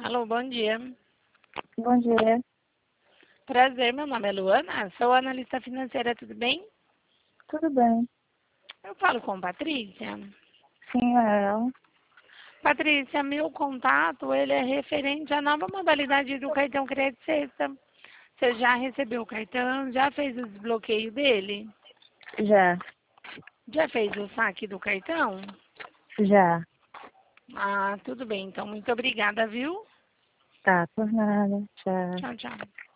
Alô, bom dia. Bom dia. Prazer, meu nome é Luana, sou analista financeira, tudo bem? Tudo bem? Eu falo com Patrícia. Sim, é ela. Patrícia, meu contato, ele é referente à nova modalidade do cartão crédito sexta. Você já recebeu o cartão? Já fez o desbloqueio dele? Já. Já fez o saque do cartão? Já. Ah, tudo bem, então muito obrigada, viu? Tá, por nada. Tchau. Tchau, tchau.